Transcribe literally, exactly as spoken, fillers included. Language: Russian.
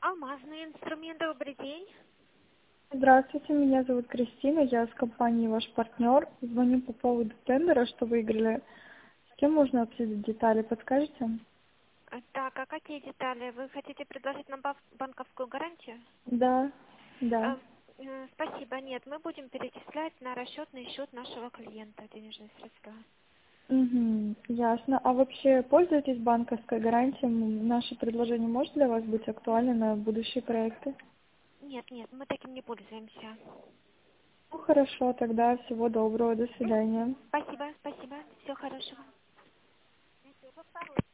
Алмазный инструмент, добрый день. Здравствуйте, меня зовут Кристина, я с компанией «Ваш партнер». Звоню по поводу тендера, что выиграли. С кем можно обсудить детали, подскажете? А, Так, а какие детали? Вы хотите предложить нам бав- банковскую гарантию? Да, да. А, э, спасибо, нет, мы будем перечислять на расчетный счет нашего клиента денежные средства. Угу, ясно. А вообще пользуетесь банковской гарантией? М, Наше предложение может для вас быть актуально на будущие проекты? Нет, нет, мы таким не пользуемся. Ну хорошо, тогда всего доброго, до М? свидания. Спасибо, спасибо, всего хорошего.